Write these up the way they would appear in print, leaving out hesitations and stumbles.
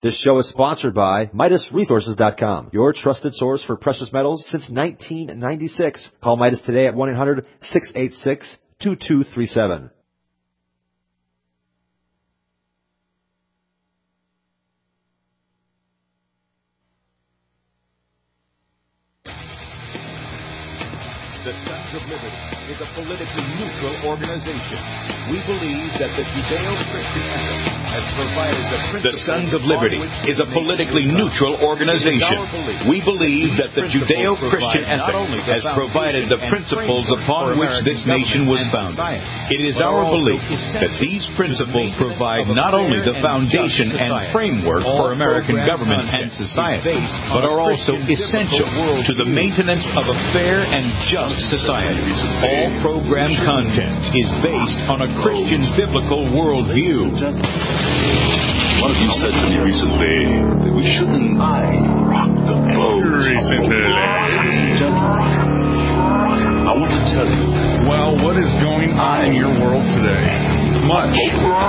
This show is sponsored by MidasResources.com, your trusted source for precious metals since 1996. Call Midas today at 1-800-686-2237. The Sons of Liberty is a politically neutral organization. We believe that the Judeo-Christian ethic has provided the principles. The Sons of Liberty is a politically neutral organization. We believe that the Judeo-Christian ethic has provided the principles upon which this nation was founded. It is our belief that these principles provide not only the foundation and framework for American government and society, but are also essential to the maintenance of a fair and just society. All program content is based on a Christian biblical worldview. One of you said to me recently that we shouldn't rock the boat. Ladies and gentlemen, I want to tell you. Well, what is going on in your world today? Much.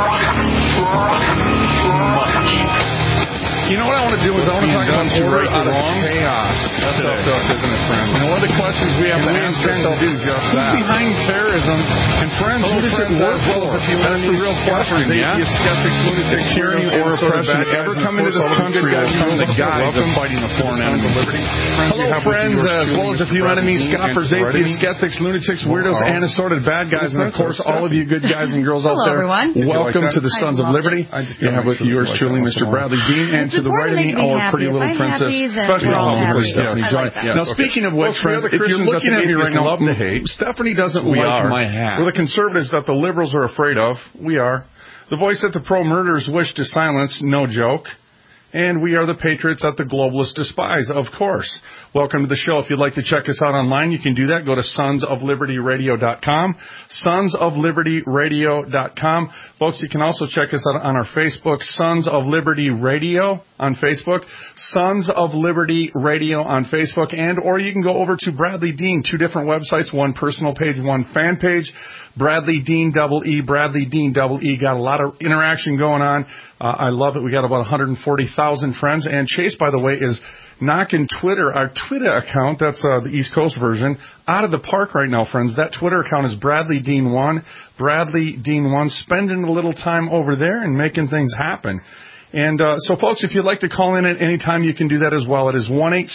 You know what I want to do is I want to talk about order out of chaos. That's up to us, isn't it, friends? And one of the questions we have to ask ourselves is who's behind terrorism? And friends, who does it work for? That's the real question, yeah? Skeptics, lunatics, tyranny, or oppression ever come into this country as from the guise of fighting a foreign enemy. Hello, friends, as well as a few enemies, scoffers, atheists, skeptics, lunatics, weirdos, and assorted bad guys, and of course, all of you good guys and girls out there. Welcome to the Sons of Liberty. You have with yours truly, Mr. Bradley Dean, and to the right of me, our pretty little princess. Especially Stephanie joined. Now, speaking of which, friends, if you're looking at me right now, love to hate. Stephanie doesn't like my hat. We're the conservatives that the liberals are afraid of. We are. The voice that the pro-murderers wish to silence. No joke. And we are the patriots that the globalists despise, of course. Welcome to the show. If you'd like to check us out online, you can do that. Go to sonsoflibertyradio.com. Sonsoflibertyradio.com. Folks, you can also check us out on our Facebook, Sons of Liberty Radio on Facebook, Sons of Liberty Radio on Facebook, and or you can go over to Bradley Dean, two different websites, one personal page, one fan page. Bradley Dean EE, Bradley Dean EE. Got a lot of interaction going on. I love it. We got about 140,000 friends. And Chase, by the way, is knocking Twitter, our Twitter account, that's the East Coast version, out of the park right now, friends. That Twitter account is Bradley Dean 1. Bradley Dean 1, spending a little time over there and making things happen. And so, folks, if you'd like to call in at any time, you can do that as well. It is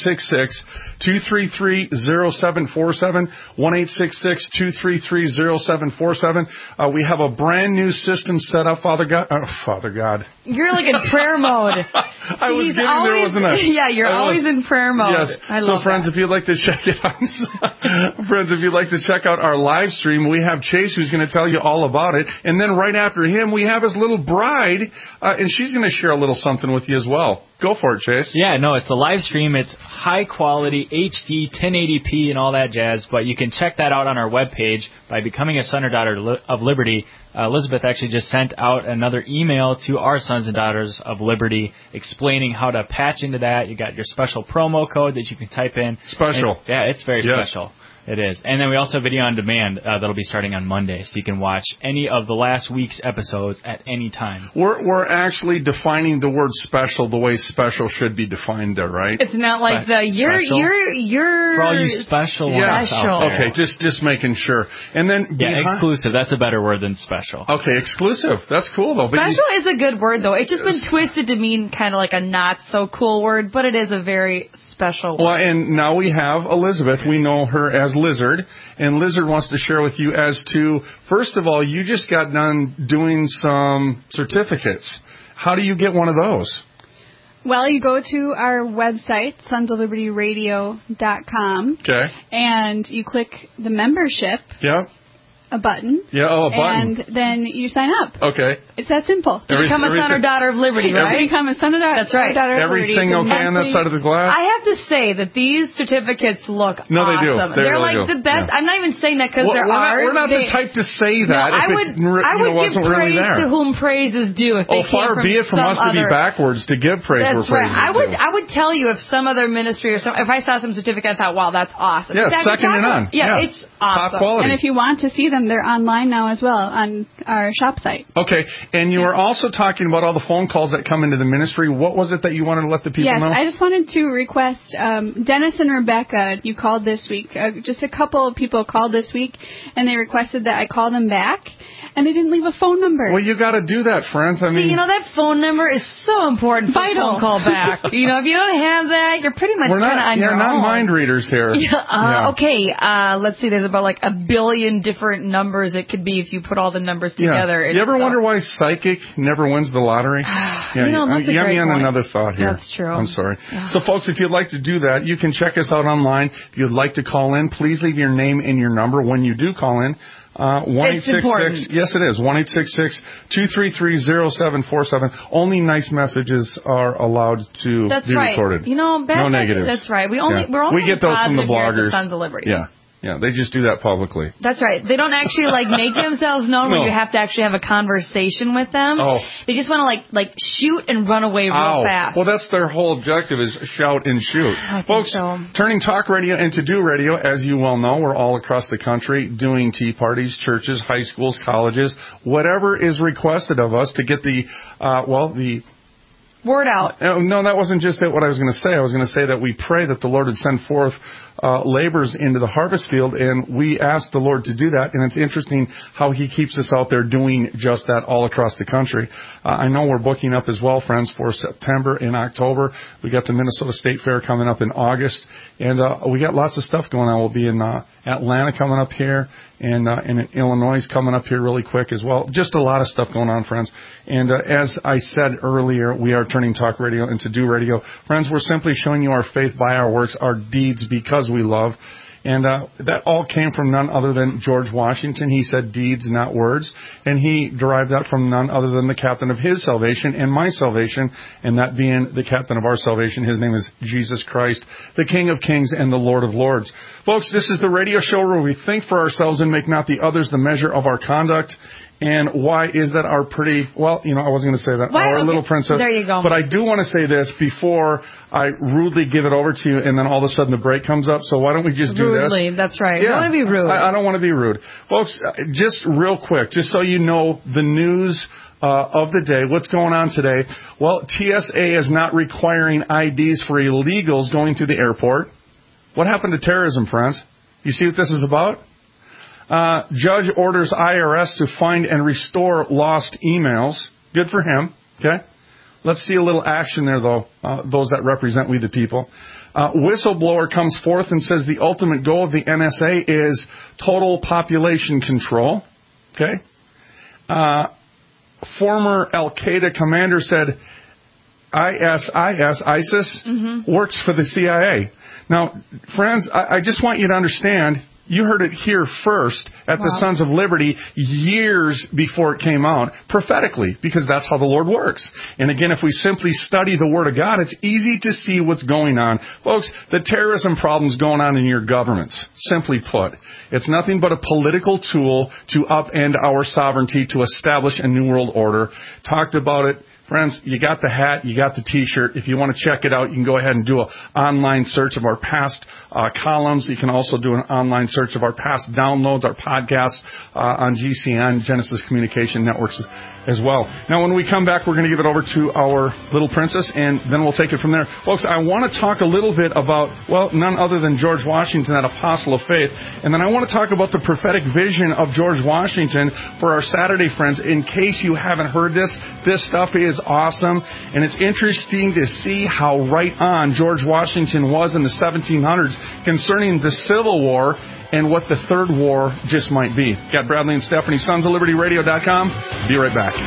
1-866-233-0747, 1-866-233-0747. We have a brand new system set up, Father God. You're like in prayer mode. I was getting there, wasn't I? Yeah, you're always in prayer mode. Yes. So, friends, if you'd like to check it out, friends, if you'd like to check out our live stream, we have Chase who's going to tell you all about it. And then right after him, we have his little bride, and she's going to share a little something with you as well. Go for it, Chase. Yeah, no, it's the live stream. It's high quality, HD, 1080p, and all that jazz. But you can check that out on our webpage by becoming a son or daughter of Liberty. Elizabeth actually just sent out another email to our Sons and Daughters of Liberty explaining how to patch into that. You got your special promo code that you can type in. Special. And, yeah, it's very special. It is. And then we also have video on demand that'll be starting on Monday, so you can watch any of the last week's episodes at any time. We're actually defining the word special the way special should be defined there, right? It's not like the you're for all you special ones out there. Okay, just making sure. And then exclusive. That's a better word than special. Okay, exclusive. That's cool though. Special is a good word though. It's just been twisted to mean kind of like a not so cool word, but it is a very special word. Well, and now we have Elizabeth. We know her as Lizard, and Lizard wants to share with you as to, first of all, you just got done doing some certificates. How do you get one of those? Well, you go to our website, sonsoflibertyradio.com, and you click the membership. Yeah. A button. Yeah, a button. And then you sign up. Okay. It's that simple. To become a son or daughter of Liberty, right? To become a son or daughter, That's right. Daughter of Liberty. Everything okay on that side of the glass? I have to say that these certificates look awesome. No, they do. They're really like the best. Yeah. I'm not even saying that because they're ours. We're not the type to say that. No, I would give praise to whom praise is due. If they far be it from us to be backwards to give praise where praise is due. I would tell you if some other ministry or if I saw some certificate, I thought, wow, that's awesome. Yeah, second to none. Yeah, it's awesome. Top quality. And if you want to see them, them. They're online now as well on our shop site. Okay, and you were also talking about all the phone calls that come into the ministry. What was it that you wanted to let the people know? Yes, I just wanted to request, Dennis and Rebecca, you called this week. Just a couple of people called this week, and they requested that I call them back. And they didn't leave a phone number. Well, you got to do that, friends. I mean, that phone number is so important for a phone call back. If you don't have that, you're pretty much kind of on your own. We're not mind readers here. Okay, let's see. There's about like a billion different numbers it could be if you put all the numbers together. You ever wonder why Psychic never wins the lottery? That's a great me on point. another thought here. That's true. I'm sorry. So, folks, if you'd like to do that, you can check us out online. If you'd like to call in, please leave your name and your number when you do call in. 1-866. Yes, it is. 1-866-233-0747. Only nice messages are allowed to be recorded. No negatives. That's right. We're only get those from the bloggers. Sons of Liberty. Yeah, they just do that publicly. That's right. They don't actually make themselves known where you have to actually have a conversation with them. Oh. They just want to shoot and run away real fast. Well, that's their whole objective is shout and shoot. Folks, turning talk radio into do radio, as you well know, we're all across the country doing tea parties, churches, high schools, colleges, whatever is requested of us to get the word out. No, that wasn't just what I was going to say. I was going to say that we pray that the Lord would send forth laborers into the harvest field, and we ask the Lord to do that. And it's interesting how He keeps us out there doing just that all across the country. I know we're booking up as well, friends, for September and October. We got the Minnesota State Fair coming up in August, and we got lots of stuff going on. We'll be in Atlanta coming up here, and in Illinois coming up here really quick as well. Just a lot of stuff going on, friends. And as I said earlier, we are turning talk radio into do radio. Friends, we're simply showing you our faith by our works, our deeds because we love. And that all came from none other than George Washington. He said deeds, not words. And he derived that from none other than the captain of his salvation and my salvation, and that being the captain of our salvation. His name is Jesus Christ, the King of Kings and the Lord of Lords. Folks, this is the radio show where we think for ourselves and make not the others the measure of our conduct. And why is that our pretty, I wasn't going to say that, our little princess. There you go. But I do want to say this before I rudely give it over to you, and then all of a sudden the break comes up. So why don't we just do this? Rudely, that's right. Yeah. You don't want to be rude. I don't want to be rude. Folks, just real quick, just so you know the news of the day, what's going on today. Well, TSA is not requiring IDs for illegals going through the airport. What happened to terrorism, friends? You see what this is about? Judge orders IRS to find and restore lost emails. Good for him. Okay. Let's see a little action there, though, those that represent we the people. Whistleblower comes forth and says the ultimate goal of the NSA is total population control. Okay. Former Al-Qaeda commander said ISIS works for the CIA. Now, friends, I just want you to understand, you heard it here first at the Sons of Liberty years before it came out, prophetically, because that's how the Lord works. And again, if we simply study the Word of God, it's easy to see what's going on. Folks, the terrorism problem's going on in your governments, simply put. It's nothing but a political tool to upend our sovereignty, to establish a new world order. Talked about it. Friends, you got the hat, you got the T-shirt. If you want to check it out, you can go ahead and do an online search of our past columns. You can also do an online search of our past downloads, our podcasts on GCN, Genesis Communication Networks as well. Now, when we come back, we're going to give it over to our little princess, and then we'll take it from there. Folks, I want to talk a little bit about, none other than George Washington, that apostle of faith. And then I want to talk about the prophetic vision of George Washington for our Saturday friends. In case you haven't heard this stuff is awesome, and it's interesting to see how right on George Washington was in the 1700s concerning the Civil War and what the Third War just might be. Got Bradley and Stephanie, sonsoflibertyradio.com. Be right back.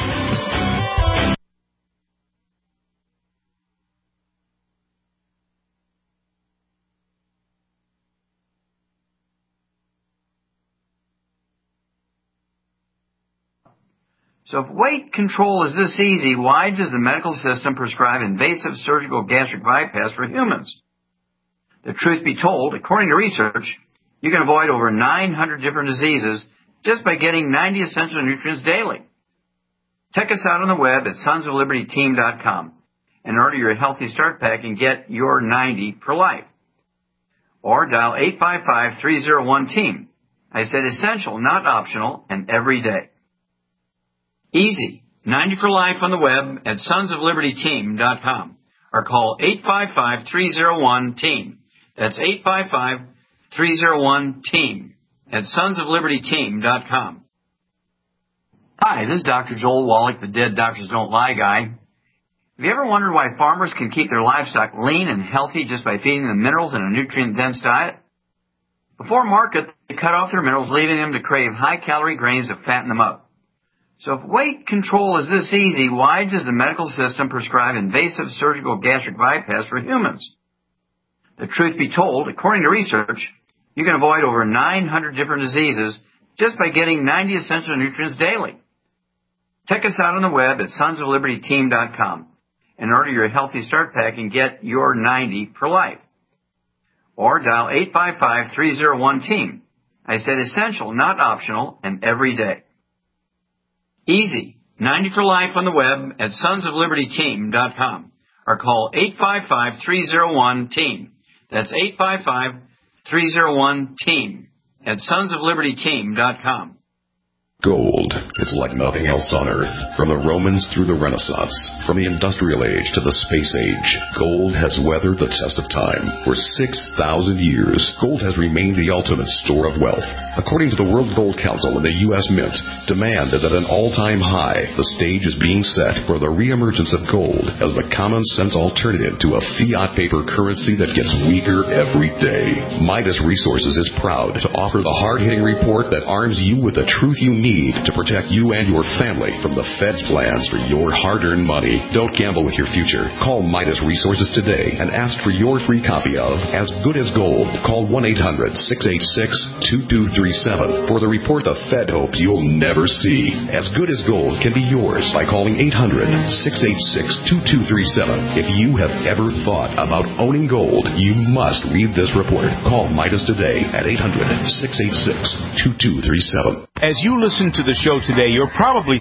So if weight control is this easy, why does the medical system prescribe invasive surgical gastric bypass for humans? The truth be told, according to research, you can avoid over 900 different diseases just by getting 90 essential nutrients daily. Check us out on the web at sonsoflibertyteam.com and order your Healthy Start Pack and get your 90 for life. Or dial 855-301-TEAM. I said essential, not optional, and every day. Easy. 90 for life on the web at sonsoflibertyteam.com or call 855-301-TEAM. That's 855-301-TEAM at sonsoflibertyteam.com. Hi, this is Dr. Joel Wallach, the Dead Doctors Don't Lie guy. Have you ever wondered why farmers can keep their livestock lean and healthy just by feeding them minerals in a nutrient-dense diet? Before market, they cut off their minerals, leaving them to crave high-calorie grains to fatten them up. So if weight control is this easy, why does the medical system prescribe invasive surgical gastric bypass for humans? The truth be told, according to research, you can avoid over 900 different diseases just by getting 90 essential nutrients daily. Check us out on the web at sonsoflibertyteam.com and order your Healthy Start Pack and get your 90 for life. Or dial 855-301-TEAM. I said essential, not optional, and every day. Easy. 90 for life on the web at sonsoflibertyteam.com or call 855-301-TEAM. That's 855-301-TEAM at sonsoflibertyteam.com. Gold is like nothing else on Earth. From the Romans through the Renaissance, from the Industrial Age to the Space Age, gold has weathered the test of time. For 6,000 years, gold has remained the ultimate store of wealth. According to the World Gold Council and the U.S. Mint, demand is at an all-time high. The stage is being set for the reemergence of gold as the common-sense alternative to a fiat paper currency that gets weaker every day. Midas Resources is proud to offer the hard-hitting report that arms you with the truth you need to protect you and your family from the Fed's plans for your hard-earned money. Don't gamble with your future. Call Midas Resources today and ask for your free copy of As Good as Gold. Call 1-800-686-2237 for the report the Fed hopes you'll never see. As Good as Gold can be yours by calling 800-686-2237. If you have ever thought about owning gold, you must read this report. Call Midas today at 800-686-2237. As you listen to the show today, you're probably...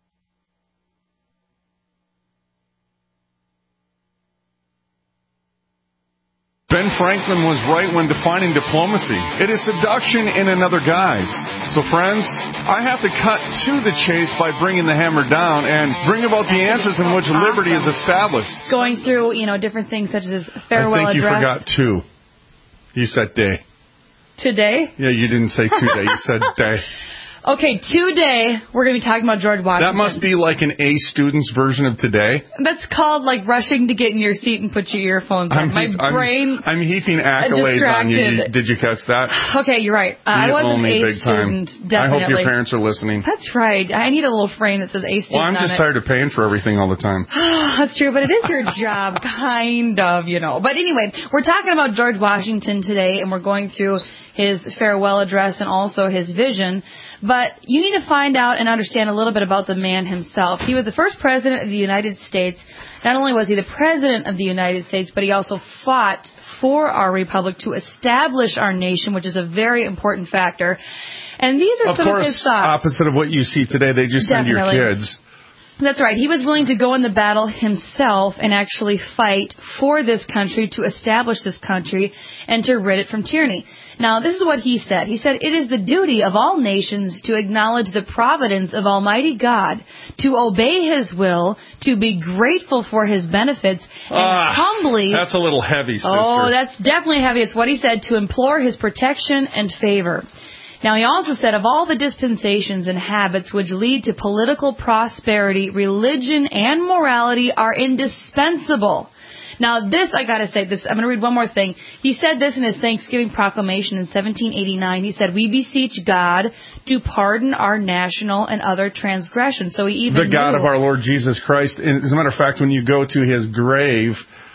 Ben Franklin was right when defining diplomacy. It is seduction in another guise. So, friends, I have to cut to the chase by bringing the hammer down and bring about the answers in which liberty is established. Going through, different things such as his farewell address. I think you forgot two. You said day. Today? Yeah, you didn't say today. You said day. Okay, today we're going to be talking about George Washington. That must be like an A student's version of today. That's called like rushing to get in your seat and put your earphones on. I'm heaping accolades on you. Did you catch that? Okay, you're right. I was an A student, definitely. I hope your parents are listening. That's right. I need a little frame that says A student. Well, I'm just tired of paying for everything all the time. That's true, but it is your job, kind of, But anyway, we're talking about George Washington today, and we're going through his farewell address and also his vision. But you need to find out and understand a little bit about the man himself. He was the first president of the United States. Not only was he the president of the United States, but he also fought for our republic to establish our nation, which is a very important factor. And these are some of his thoughts. Opposite of what you see today, they just send your kids. That's right. He was willing to go in the battle himself and actually fight for this country, to establish this country, and to rid it from tyranny. Now, this is what he said. He said, "It is the duty of all nations to acknowledge the providence of Almighty God, to obey His will, to be grateful for His benefits, and humbly..." That's a little heavy, sister. Oh, that's definitely heavy. It's what he said, to implore His protection and favor. Now, he also said, of all the dispensations and habits which lead to political prosperity, religion and morality are indispensable. Now, this, I got to say this. I'm going to read one more thing. He said this in his Thanksgiving proclamation in 1789. He said, "We beseech God to pardon our national and other transgressions." So he even the God of our Lord Jesus Christ. And as a matter of fact, when you go to his grave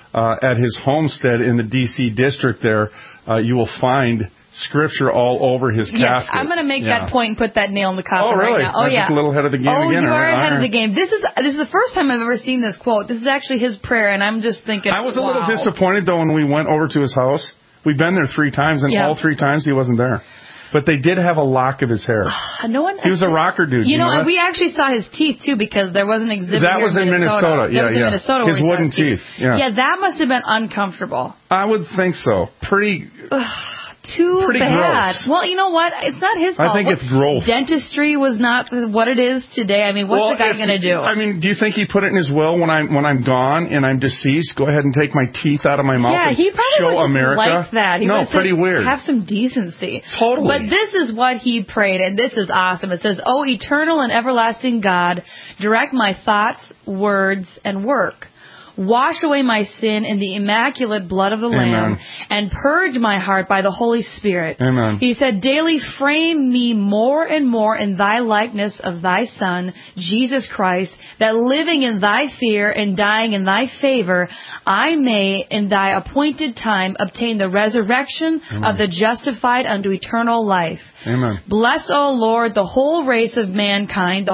at his homestead in the D.C. district there, you will find Scripture all over his casket. Yes, I'm going to make that point and put that nail in the coffin right now. Oh, yeah. Just a little ahead of the game again. You are ahead of the game. This is the first time I've ever seen this quote. This is actually his prayer, and I'm just thinking, I was a little disappointed, though, when we went over to his house. We've been there 3 times, and all 3 times he wasn't there. But they did have a lock of his hair. He was a rocker dude. You know we actually saw his teeth, too, because there was an exhibit that was in Minnesota. Yeah. Minnesota his wooden teeth. Yeah, that must have been uncomfortable. I would think so. Pretty... too pretty bad. gross. Well, you know what? It's not his fault. I think it's growth. Dentistry was not what it is today. I mean, what's the guy going to do? I mean, do you think he put it in his will when I'm gone and I'm deceased? Go ahead and take my teeth out of my mouth. Yeah, and he probably show wouldn't America. like that. He no, would pretty say, weird. Have some decency. Totally. But this is what he prayed, and this is awesome. It says, "Oh, eternal and everlasting God, direct my thoughts, words, and work. Wash away my sin in the immaculate blood of the Lamb, and purge my heart by the Holy Spirit." Amen. He said, "Daily frame me more and more in thy likeness of thy Son, Jesus Christ, that living in thy fear and dying in thy favor, I may in thy appointed time obtain the resurrection of the justified unto eternal life." Amen. Bless, O Lord, the whole race of mankind,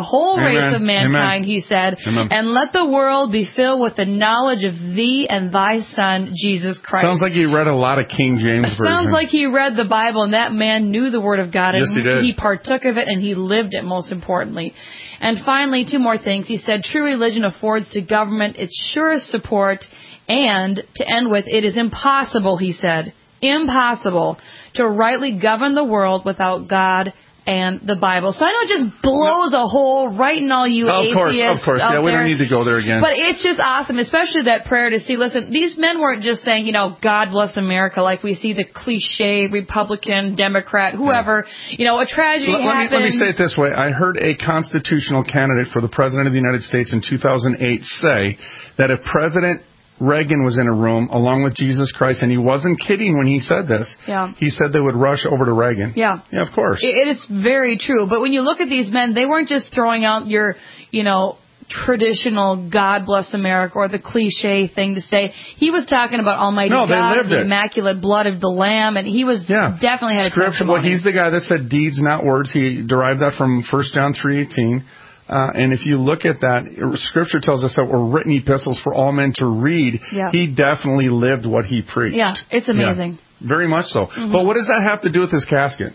he said, and let the world be filled with the knowledge of thee and thy Son, Jesus Christ. Sounds like he read a lot of King James Version. Sounds like he read the Bible, and that man knew the Word of God, and yes, he did. He partook of it, and he lived it, most importantly. And finally, two more things. He said, true religion affords to government its surest support, and, to end with, it is impossible, he said, impossible to rightly govern the world without God and the Bible. So I know it just blows a hole right in all you atheists. Of course. Yeah, we don't need to go there again. But it's just awesome, especially that prayer to see, listen, these men weren't just saying, you know, God bless America, like we see the cliche Republican, Democrat, whoever, you know, a tragedy happened. Let me say it this way. I heard a constitutional candidate for the President of the United States in 2008 say that if President Reagan was in a room along with Jesus Christ, and he wasn't kidding when he said this. Yeah. He said they would rush over to Reagan. Yeah. Yeah, of course. It is very true. But when you look at these men, they weren't just throwing out your, you know, traditional God bless America or the cliche thing to say. He was talking about Almighty God, the immaculate blood of the Lamb, and he was definitely had a testimony. Well, he's the guy that said deeds, not words. He derived that from 1 John 3:18. And if you look at that, Scripture tells us that we're written epistles for all men to read. Yeah. He definitely lived what he preached. Yeah, it's amazing. Yeah, very much so. But what does that have to do with his casket?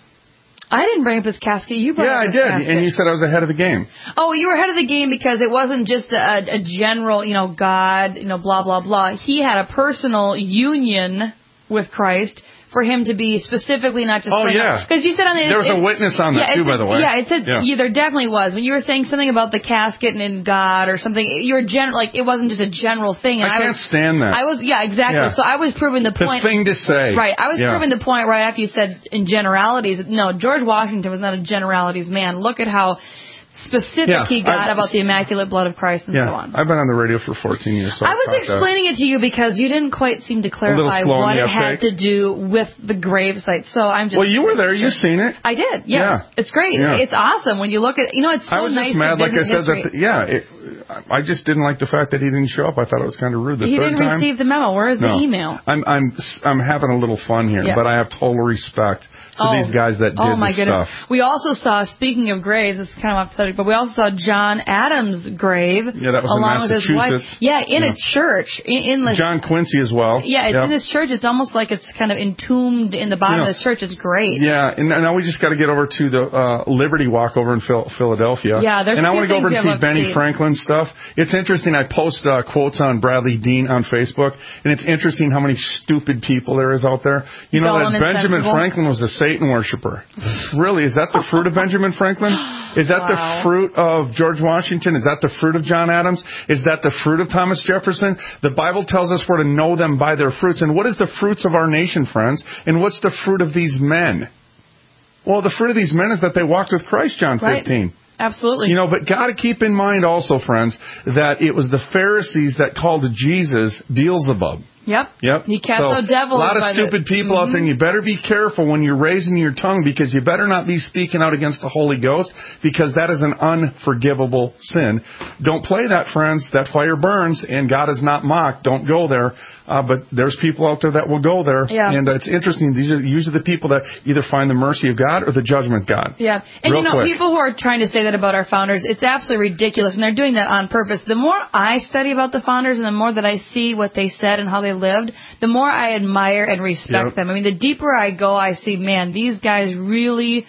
I didn't bring up his casket. You brought up his casket. Yeah, I did. And you said I was ahead of the game. Oh, you were ahead of the game because it wasn't just a general, you know, God, you know, blah, blah, blah. He had a personal union with Christ for him to be specifically not just... Oh, yeah. Because you said on the... There was a witness on that, too, by the way. Yeah, it said... Yeah, there definitely was. When you were saying something about the casket and God or something, you were like, it wasn't just a general thing. And I can't stand that. Yeah, exactly. Yeah. So I was proving the point... The thing to say. Right. I was proving the point right after you said in generalities. No, George Washington was not a generalities man. Look at how specific he got about the immaculate blood of Christ and so on. I've been on the radio for 14 years. So I was explaining it to you because you didn't quite seem to clarify what it had to do with the grave site. So I'm just... Well, you were there. You've seen it. I did. Yeah. It's great. Yeah. It's awesome when you look at... You know, it's so nice. I was just mad, like I said, I just didn't like the fact that he didn't show up. I thought it was kind of rude. He didn't receive the memo. Where is the email? I'm having a little fun here, but I have total respect for these guys that did this stuff. We also saw, speaking of graves, this is kind of off the subject, but we also saw John Adams' grave. Yeah, that was along with his wife. Yeah, in a church. In the, John Quincy as well. Yeah, it's in his church. It's almost like it's kind of entombed in the bottom of the church. It's great. Yeah, and now we just got to get over to the Liberty Walk over in Philadelphia. Yeah, there's and I want to go over and see Benny Franklin stuff. It's interesting. I post quotes on Bradley Dean on Facebook, and it's interesting how many stupid people there is out there. You know that Benjamin Franklin was a Satan worshiper. Really? Is that the fruit of Benjamin Franklin? Is that the fruit of George Washington? Is that the fruit of John Adams? Is that the fruit of Thomas Jefferson? The Bible tells us we're to know them by their fruits. And what is the fruits of our nation, friends? And what's the fruit of these men? Well, the fruit of these men is that they walked with Christ, John 15. Right. Absolutely. You know, but got to keep in mind also, friends, that it was the Pharisees that called Jesus Beelzebub. Yep. He cast out devils. A lot of stupid people out there, and you better be careful when you're raising your tongue, because you better not be speaking out against the Holy Ghost, because that is an unforgivable sin. Don't play that, friends. That fire burns, and God is not mocked. Don't go there. But there's people out there that will go there. Yeah. And it's interesting. These are usually the people that either find the mercy of God or the judgment of God. Yeah. And people who are trying to say that about our founders, it's absolutely ridiculous, and they're doing that on purpose. The more I study about the founders and the more that I see what they said and how they lived, the more I admire and respect them. I mean, the deeper I go, I see, man, these guys really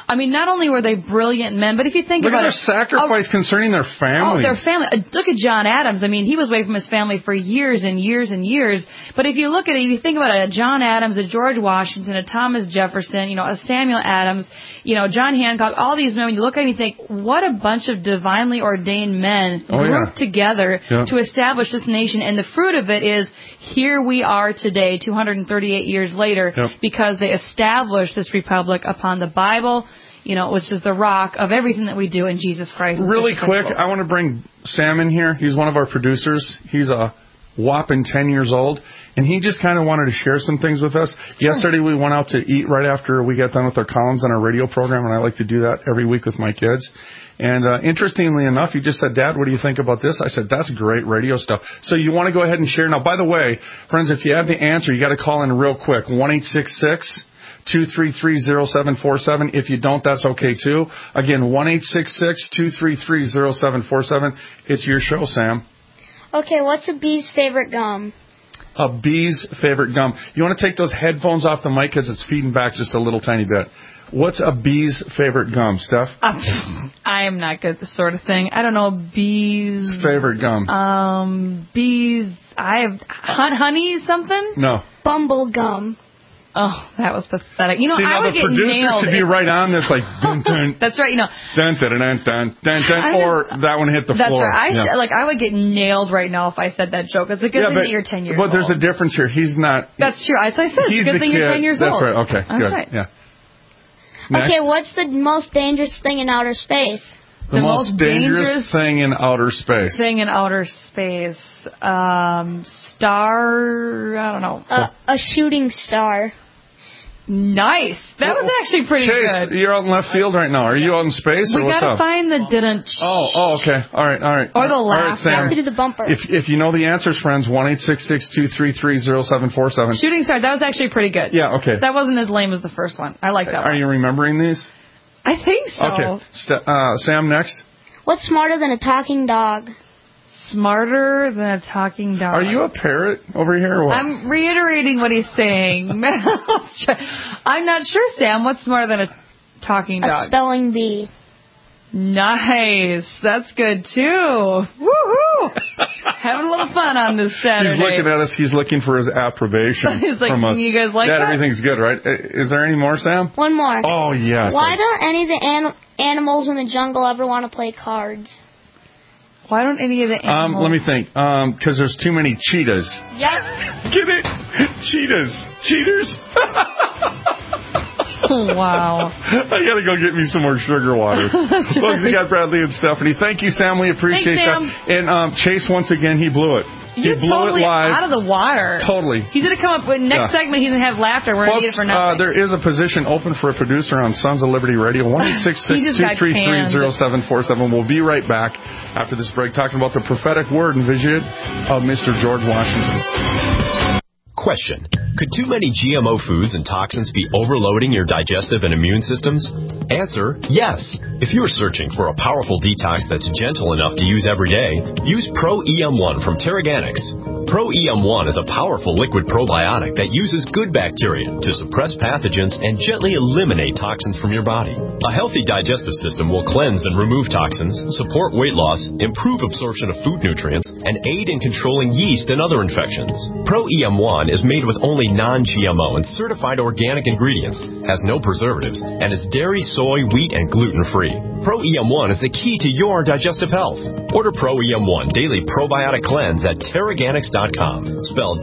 I mean, not only were they brilliant men, but if you think Look about at their sacrifice concerning their Oh, families. their family. Look at John Adams. I mean, he was away from his family for years and years and years. But if you look at it, if you think about it, a John Adams, a George Washington, a Thomas Jefferson, a Samuel Adams, John Hancock, all these men, when you look at them, you think, what a bunch of divinely ordained men grouped together to establish this nation. And the fruit of it is, here we are today, 238 years later, because they established this republic upon the Bible, which is the rock of everything that we do in Jesus Christ. Really quick, I want to bring Sam in here. He's one of our producers. He's a whopping 10 years old, and he just kind of wanted to share some things with us. Yesterday we went out to eat right after we got done with our columns on our radio program, and I like to do that every week with my kids. And interestingly enough, he just said, Dad, what do you think about this? I said, that's great radio stuff. So you want to go ahead and share. Now, by the way, friends, if you have the answer, you got to call in real quick, 1-866-233-0747. If you don't, that's okay, too. Again, 1-866-233-0747. It's your show, Sam. Okay, what's a bee's favorite gum? A bee's favorite gum. You want to take those headphones off the mic because it's feeding back just a little tiny bit. What's a bee's favorite gum, Steph? I am not good at this sort of thing. I don't know, bees... Favorite gum. Bees... I have... honey something? No. Bumble gum. Oh, that was pathetic. See, now I would the get producers nailed. should be right on this, like, dun, dun. That's right, Dun, dun, dun, dun, dun, dun, or that one hit the that's floor. That's right. I would get nailed right now if I said that joke. It's a good thing that you're 10 years old. But there's a difference here. He's not. That's true. As I said, it's a good thing you're 10 years old. That's old. right. Okay, good. Right. Yeah. Next. Okay, what's the most dangerous thing in outer space? The most dangerous thing in outer space. Star... I don't know. A shooting star. Nice. That was actually pretty Chase, good. You're out in left field right now. Are you out in space or what's up? We gotta find the didn't. Oh, okay. All right. Or the laugh. You have to do the bumper. If you know the answers, friends, 1-866-233-0747. Shooting star. That was actually pretty good. Yeah. Okay. That wasn't as lame as the first one. I like that one. Are you remembering these? I think so. Okay. Sam, next. What's smarter than a talking dog? Smarter than a talking dog. Are you a parrot over here? Or what? I'm reiterating what he's saying. I'm not sure, Sam. What's smarter than a talking dog? A spelling bee. Nice. That's good, too. Woohoo! Having a little fun on this Saturday. He's looking at us. He's looking for his approbation He's like, from us. You guys like that? Everything's good, right? Is there any more, Sam? One more. Oh, yes. Why don't any of the animals in the jungle ever want to play cards? Why don't any of the animals... Let me think. Because there's too many cheetahs. Yep. Get it? Cheetahs. Cheaters. Wow. I got to go get me some more sugar water. Folks, we got Bradley and Stephanie. Thank you, Sam. We appreciate that. And Chase, once again, he blew it. He blew totally it live. Out of the water. Totally. He's going to come up with next segment. He's going to have laughter. We're going to need it for nothing. There is a position open for a producer on Sons of Liberty Radio. 1-866-233-0747. We'll be right back after this break talking about the prophetic word and vision of Mr. George Washington. Question. Could too many GMO foods and toxins be overloading your digestive and immune systems? Answer, yes. If you are searching for a powerful detox that's gentle enough to use every day, use Pro-EM1 from Teraganix. Pro-EM1 is a powerful liquid probiotic that uses good bacteria to suppress pathogens and gently eliminate toxins from your body. A healthy digestive system will cleanse and remove toxins, support weight loss, improve absorption of food nutrients, and aid in controlling yeast and other infections. Pro-EM1 is made with only non-GMO and certified organic ingredients, has no preservatives, and is dairy, soy, wheat, and gluten-free. Pro-EM1 is the key to your digestive health. Order Pro-EM1 Daily Probiotic Cleanse at Teraganix.com, spelled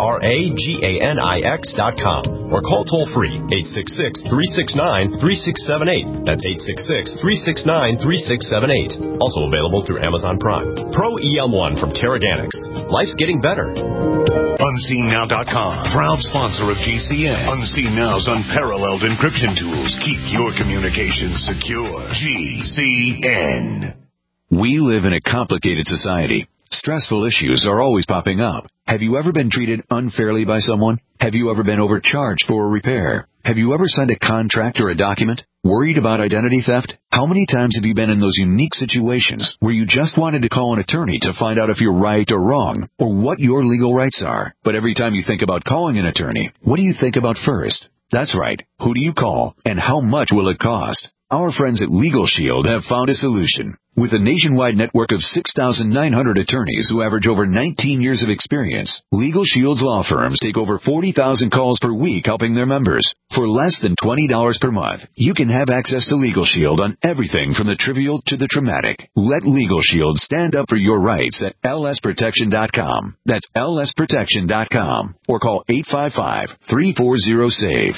Teraganix.com, or call toll-free 866-369-3678. That's 866-369-3678. Also available through Amazon Prime. Pro-EM1 from Teraganix. Life's getting better. UnseenNow.com, proud sponsor of GCN. Unseen Now's unparalleled encryption tools keep your communications secure. GCN. We live in a complicated society. Stressful issues are always popping up. Have you ever been treated unfairly by someone? Have you ever been overcharged for a repair? Have you ever signed a contract or a document? Worried about identity theft? How many times have you been in those unique situations where you just wanted to call an attorney to find out if you're right or wrong, or what your legal rights are? But every time you think about calling an attorney, what do you think about first? That's right. Who do you call, and how much will it cost? Our friends at Legal Shield have found a solution. With a nationwide network of 6,900 attorneys who average over 19 years of experience, Legal Shield's law firms take over 40,000 calls per week helping their members. For less than $20 per month, you can have access to Legal Shield on everything from the trivial to the traumatic. Let Legal Shield stand up for your rights at lsprotection.com. That's lsprotection.com. Or call 855-340-SAVE,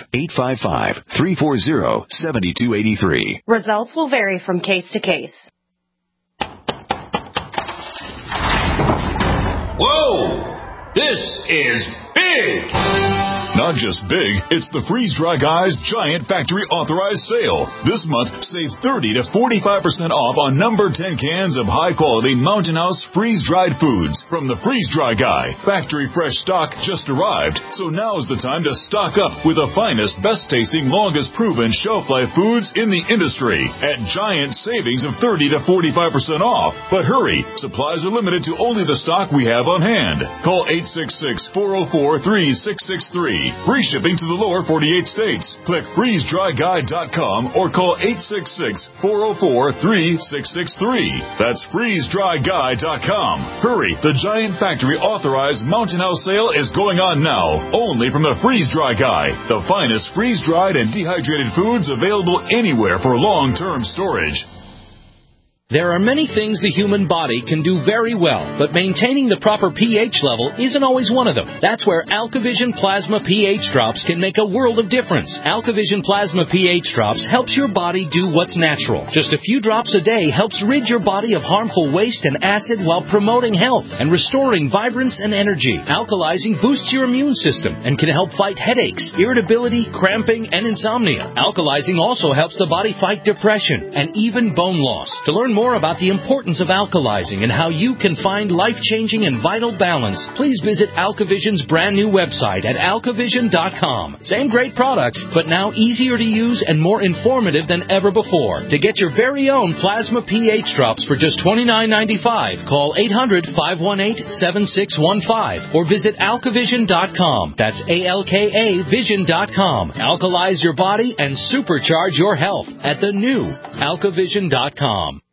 855-340-7283. Results will vary from case to case. Whoa! This is big! Not just big, it's the Freeze Dry Guy's Giant Factory Authorized Sale. This month, save 30 to 45% off on number 10 cans of high-quality Mountain House freeze-dried foods from the Freeze Dry Guy. Factory fresh stock just arrived, so now's the time to stock up with the finest, best-tasting, longest-proven shelf-life foods in the industry at giant savings of 30 to 45% off. But hurry, supplies are limited to only the stock we have on hand. Call 866-404-3663. Free shipping to the lower 48 states. Click freezedryguy.com or call 866-404-3663. That's freezedryguy.com. Hurry, the Giant Factory Authorized Mountain House sale is going on now, only from the Freeze Dry Guy, the finest freeze-dried and dehydrated foods available anywhere for long-term storage. There are many things the human body can do very well, but maintaining the proper pH level isn't always one of them. That's where AlkaVision Plasma pH Drops can make a world of difference. AlkaVision Plasma pH Drops helps your body do what's natural. Just a few drops a day helps rid your body of harmful waste and acid while promoting health and restoring vibrance and energy. Alkalizing boosts your immune system and can help fight headaches, irritability, cramping, and insomnia. Alkalizing also helps the body fight depression and even bone loss. To learn more about the importance of alkalizing and how you can find life-changing and vital balance, please visit AlkaVision's brand new website at alkavision.com. Same great products, but now easier to use and more informative than ever before. To get your very own Plasma pH Drops for just $29.95, call 800-518-7615 or visit alkavision.com. That's ALKA Vision.com. Alkalize your body and supercharge your health at the new alkavision.com.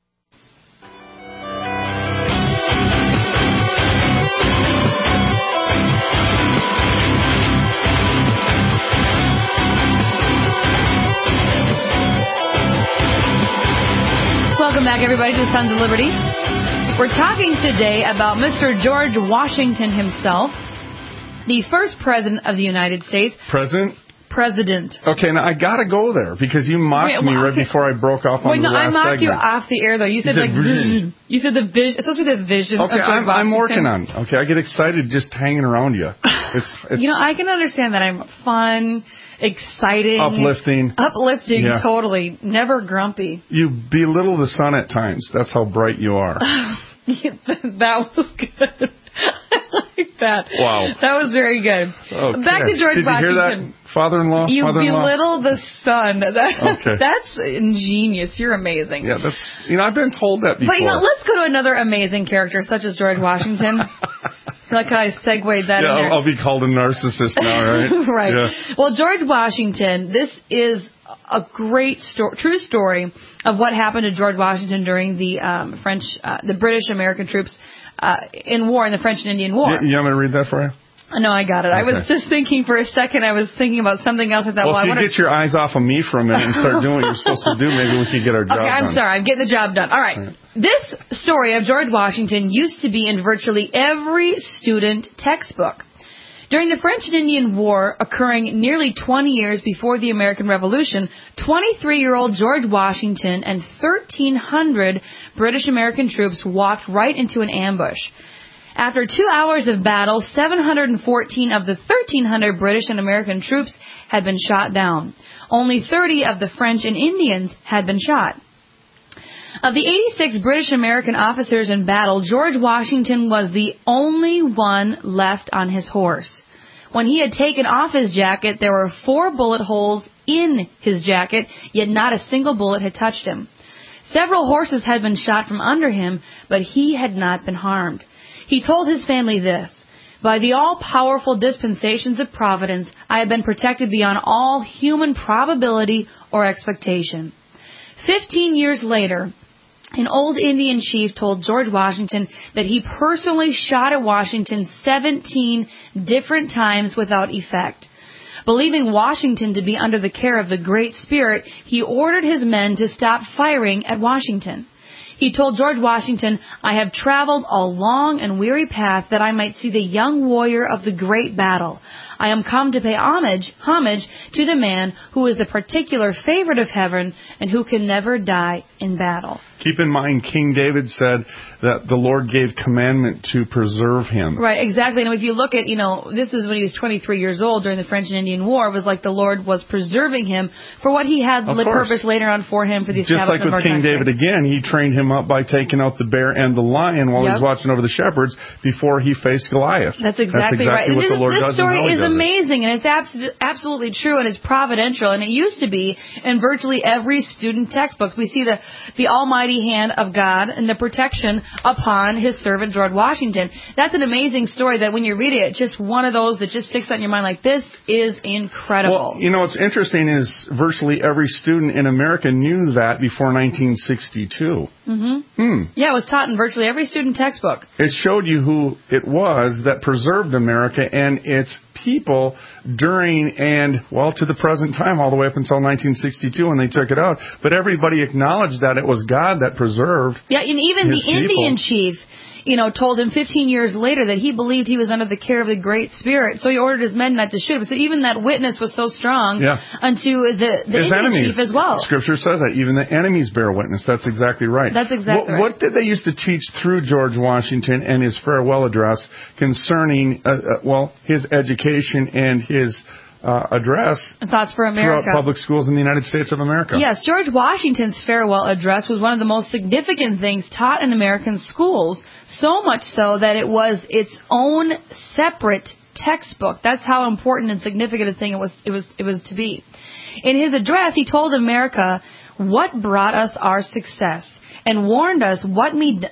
Welcome back, everybody, to the Sons of Liberty. We're talking today about Mr. George Washington himself, the first president of the United States. President? Okay, now I gotta go there because you mocked me right before I broke off on the last segment. I mocked you off the air though. You said vision. You said the vision. It's supposed to be the vision. Okay, I'm working on it. Okay, I get excited just hanging around you. It's I can understand that. I'm fun, exciting, uplifting, yeah. Totally, never grumpy. You belittle the sun at times. That's how bright you are. That was good. I like that. Wow. That was very good. Okay. Back to George Did you Washington. Hear that, father-in-law? You belittle the sun. Okay. That's ingenious. You're amazing. Yeah, that's, I've been told that before. But, let's go to another amazing character, such as George Washington. I feel like I segued that in there. I'll be called a narcissist now, right? Right. Yeah. Well, George Washington, this is a great true story of what happened to George Washington during the the British-American troops in war, in the French and Indian War. You want me to read that for you? No, I got it. Okay. I was just thinking for a second, I was thinking about something else. I thought, if you get your eyes off of me for a minute and start doing what you're supposed to do, maybe we could get our job done. Okay, I'm sorry. I'm getting the job done. All right. This story of George Washington used to be in virtually every student textbook. During the French and Indian War, occurring nearly 20 years before the American Revolution, 23-year-old George Washington and 1,300 British-American troops walked right into an ambush. After 2 hours of battle, 714 of the 1,300 British and American troops had been shot down. Only 30 of the French and Indians had been shot. Of the 86 British-American officers in battle, George Washington was the only one left on his horse. When he had taken off his jacket, there were 4 bullet holes in his jacket, yet not a single bullet had touched him. Several horses had been shot from under him, but he had not been harmed. He told his family this: By the all-powerful dispensations of providence, I have been protected beyond all human probability or expectation. 15 years later, an old Indian chief told George Washington that he personally shot at Washington 17 different times without effect. Believing Washington to be under the care of the Great Spirit, he ordered his men to stop firing at Washington. He told George Washington, I have traveled a long and weary path that I might see the young warrior of the great battle. I am come to pay homage to the man who is the particular favorite of heaven and who can never die in battle. Keep in mind, King David said that the Lord gave commandment to preserve him. Right, exactly. And if you look at, this is when he was 23 years old during the French and Indian War. It was like the Lord was preserving him for what he had purpose later on for him for the establishment of our country. Just like with King David again, he trained him up by taking out the bear and the lion while he was watching over the shepherds before he faced Goliath. That's exactly right. What the Lord does. This story is amazing, and it's absolutely true, and it's providential, and it used to be in virtually every student textbook. We see the almighty hand of God and the protection upon his servant George Washington. That's an amazing story that when you read it, just one of those that just sticks out in your mind like, this is incredible. Well, what's interesting is virtually every student in America knew that before 1962. Yeah, it was taught in virtually every student textbook. It showed you who it was that preserved America and its people during and, to the present time, all the way up until 1962 when they took it out. But everybody acknowledged that it was God that preserved and even the Indian chief, told him 15 years later that he believed he was under the care of the Great Spirit. So he ordered his men not to shoot him. So even that witness was so strong unto the Indian chief as well. Scripture says that. Even the enemies bear witness. That's exactly right. That's exactly right. What did they used to teach through George Washington and his farewell address concerning, his education and his address Thoughts for America throughout public schools in the United States of America? Yes, George Washington's farewell address was one of the most significant things taught in American schools, so much so that it was its own separate textbook. That's how important and significant a thing it was to be. In his address, he told America what brought us our success and warned us what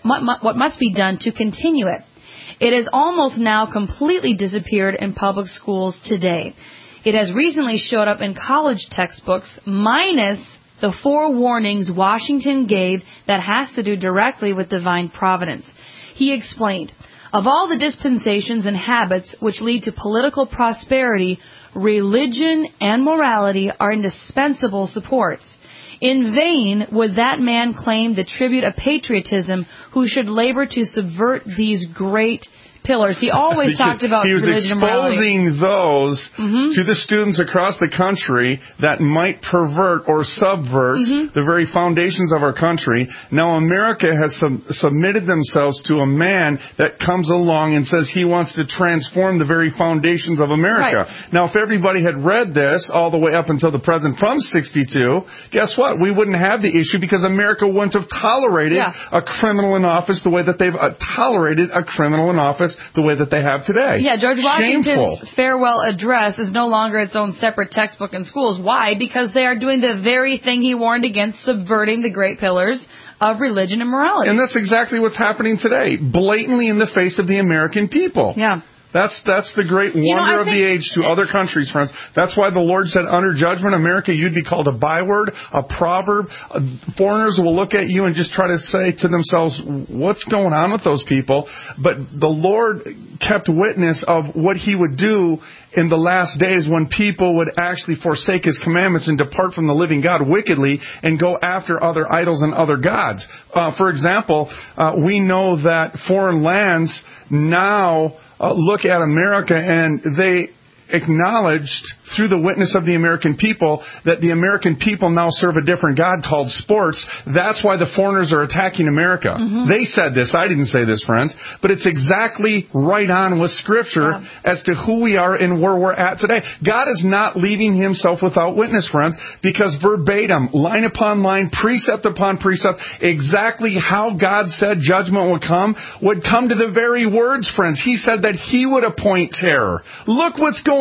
must be done to continue it. It has almost now completely disappeared in public schools today. It has recently showed up in college textbooks, minus the 4 warnings Washington gave that has to do directly with divine providence. He explained, of all the dispensations and habits which lead to political prosperity, religion and morality are indispensable supports. In vain would that man claim the tribute of patriotism who should labor to subvert these great pillars. He always talked about religion and morality. He was exposing those to the students across the country that might pervert or subvert the very foundations of our country. Now America has submitted themselves to a man that comes along and says he wants to transform the very foundations of America. Right. Now if everybody had read this all the way up until the present from 62, guess what? We wouldn't have the issue because America wouldn't have tolerated a criminal in office the way that they've tolerated a criminal in office the way that they have today. Yeah, George Washington's farewell address is no longer its own separate textbook in schools. Why? Because they are doing the very thing he warned against, subverting the great pillars of religion and morality. And that's exactly what's happening today, blatantly in the face of the American people. Yeah. That's the great wonder of the age to other countries, friends. That's why the Lord said, under judgment, America, you'd be called a byword, a proverb. Foreigners will look at you and just try to say to themselves, what's going on with those people? But the Lord kept witness of what he would do in the last days when people would actually forsake his commandments and depart from the living God wickedly and go after other idols and other gods. For example, we know that foreign lands now look at America and they acknowledged through the witness of the American people that the American people now serve a different God called sports. That's why the foreigners are attacking America. They said this. I didn't say this, friends. But it's exactly right on with Scripture as to who we are and where we're at today. God is not leaving himself without witness, friends, because verbatim, line upon line, precept upon precept, exactly how God said judgment would come to the very words, friends. He said that he would appoint terror. Look what's going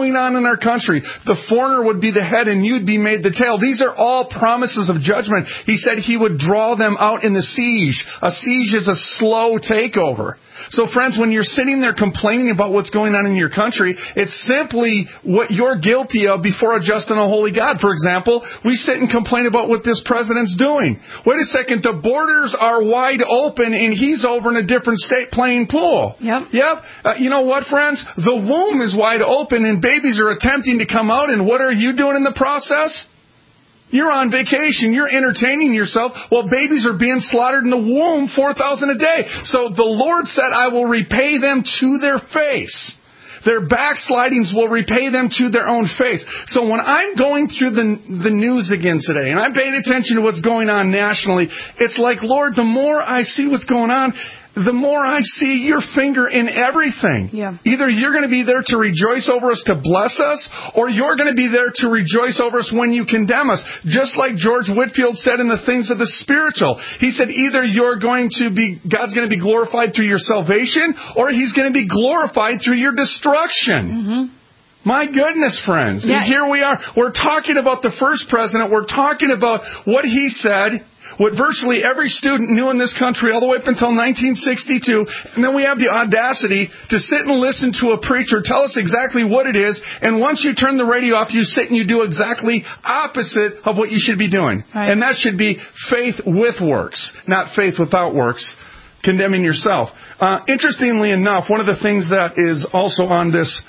going on in our country. The foreigner would be the head and you'd be made the tail. These are all promises of judgment. He said he would draw them out in the siege. A siege is a slow takeover. So friends, when you're sitting there complaining about what's going on in your country, it's simply what you're guilty of before a just and a holy God. For example, we sit and complain about what this president's doing. Wait a second, the borders are wide open and he's over in a different state playing pool. Yep. You know what, friends? The womb is wide open and babies are attempting to come out, and what are you doing in the process? You're on vacation. You're entertaining yourself while babies are being slaughtered in the womb, 4,000 a day. So the Lord said, I will repay them to their face. Their backslidings will repay them to their own face. So when I'm going through the news again today, and I'm paying attention to what's going on nationally, it's like, Lord, the more I see what's going on, the more I see your finger in everything. Yeah. Either you're going to be there to rejoice over us, to bless us, or you're going to be there to rejoice over us when you condemn us. Just like George Whitefield said in the things of the spiritual. He said either God's going to be glorified through your salvation, or He's going to be glorified through your destruction. Mm-hmm. My goodness, friends. Yeah. And here we are. We're talking about the first president. We're talking about what he said, what virtually every student knew in this country all the way up until 1962. And then we have the audacity to sit and listen to a preacher tell us exactly what it is. And once you turn the radio off, you sit and you do exactly opposite of what you should be doing. Right. And that should be faith with works, not faith without works, condemning yourself. Interestingly enough, one of the things that is also on this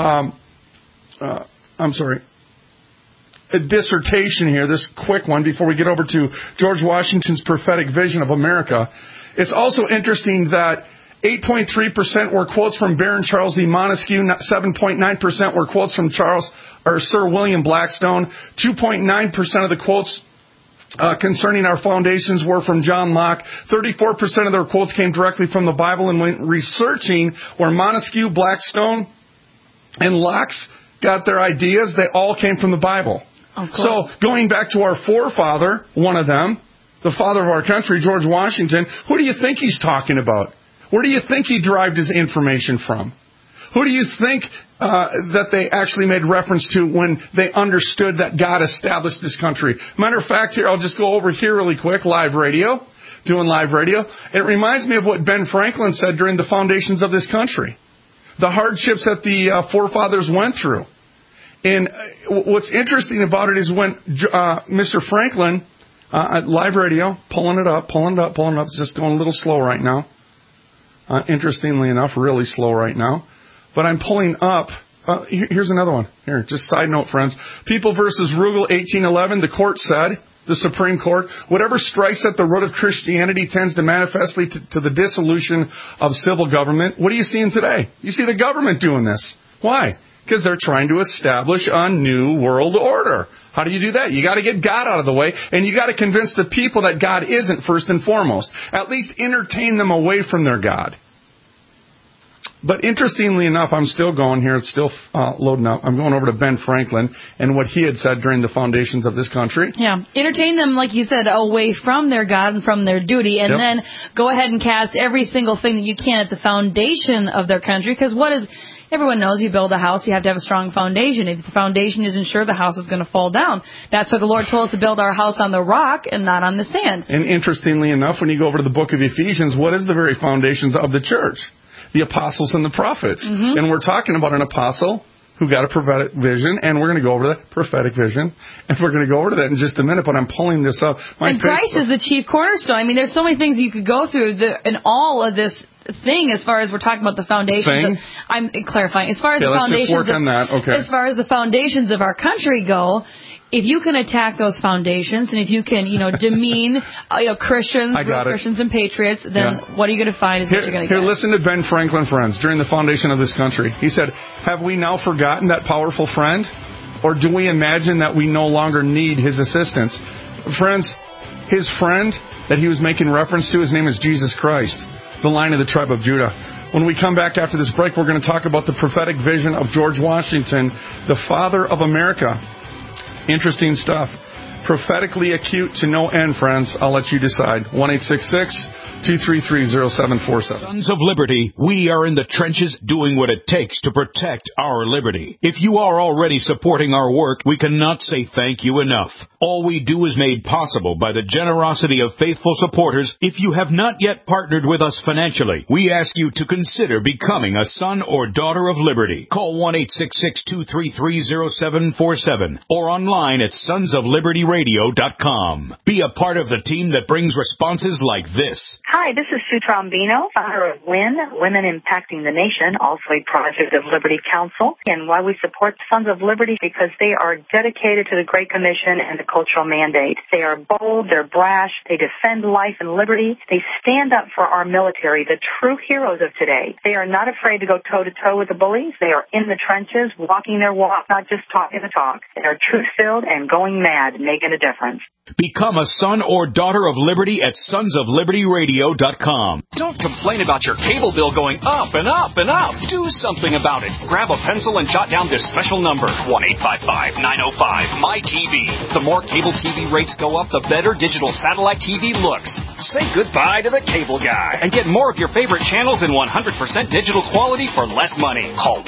a dissertation here, this quick one, before we get over to George Washington's prophetic vision of America. It's also interesting that 8.3% were quotes from Baron Charles E. Montesquieu, 7.9% were quotes from Sir William Blackstone, 2.9% of the quotes concerning our foundations were from John Locke. 34% of their quotes came directly from the Bible. And when researching where Montesquieu, Blackstone, and Locke's got their ideas, they all came from the Bible. So going back to our forefather, one of them, the father of our country, George Washington, who do you think he's talking about? Where do you think he derived his information from? Who do you think that they actually made reference to when they understood that God established this country? Matter of fact, here, I'll just go over here really quick, doing live radio. It reminds me of what Ben Franklin said during the foundations of this country. The hardships that the forefathers went through. And what's interesting about it is when Mr. Franklin, live radio, pulling it up, it's just going a little slow right now. Interestingly enough, really slow right now. But I'm pulling up, here's another one. Here, just side note, friends. People versus Rugel, 1811, the court said, the Supreme Court, whatever strikes at the root of Christianity tends to manifestly to the dissolution of civil government. What are you seeing today? You see the government doing this. Why? Because they're trying to establish a new world order. How do you do that? You got to get God out of the way, and you got to convince the people that God isn't first and foremost. At least entertain them away from their God. But interestingly enough, I'm still going here. It's still loading up. I'm going over to Ben Franklin and what he had said during the foundations of this country. Yeah. Entertain them, like you said, away from their God and from their duty. And then go ahead and cast every single thing that you can at the foundation of their country. Because everyone knows you build a house, you have to have a strong foundation. If the foundation isn't sure, the house is going to fall down. That's what the Lord told us to build our house on the rock and not on the sand. And interestingly enough, when you go over to the book of Ephesians, what is the very foundations of the church? The apostles and the prophets. Mm-hmm. And we're talking about an apostle who got a prophetic vision, and we're going to go over that prophetic vision, and we're going to go over to that in just a minute, but I'm pulling this up. And Christ is the chief cornerstone. I mean, there's so many things you could go through in all of this thing as far as we're talking about the foundations. I'm clarifying. As far as the foundations, as far as the foundations of our country go, if you can attack those foundations, and if you can, demean, Christians, real Christians and patriots, then what are you going to find is what you're going to get. Here, listen to Ben Franklin, friends, during the foundation of this country. He said, have we now forgotten that powerful friend? Or do we imagine that we no longer need his assistance? Friends, his friend that he was making reference to, his name is Jesus Christ, the Lion of the tribe of Judah. When we come back after this break, we're going to talk about the prophetic vision of George Washington, the father of America. Interesting stuff. Prophetically acute to no end, friends. I'll let you decide. 1-866-233-0747. Sons of Liberty, we are in the trenches doing what it takes to protect our liberty. If you are already supporting our work, we cannot say thank you enough. All we do is made possible by the generosity of faithful supporters. If you have not yet partnered with us financially, we ask you to consider becoming a son or daughter of liberty. Call 1-866-233-0747 or online at sonsoflibertyradio.com. Be a part of the team that brings responses like this. Hi, this is Sue Trombino, founder of WIN, Women Impacting the Nation, also a project of Liberty Council. And why we support Sons of Liberty, because they are dedicated to the Great Commission and the cultural mandate. They are bold, they're brash, they defend life and liberty. They stand up for our military, the true heroes of today. They are not afraid to go toe-to-toe with the bullies. They are in the trenches, walking their walk, not just talking the talk. They are truth-filled and going mad, making a difference. Become a son or daughter of liberty at sonsoflibertyradio.com. Don't complain about your cable bill going up and up and up. Do something about it. Grab a pencil and jot down this special number, 1-855-905-MY-TV. The more cable TV rates go up, the better digital satellite TV looks. Say goodbye to the cable guy and get more of your favorite channels in 100% digital quality for less money. Call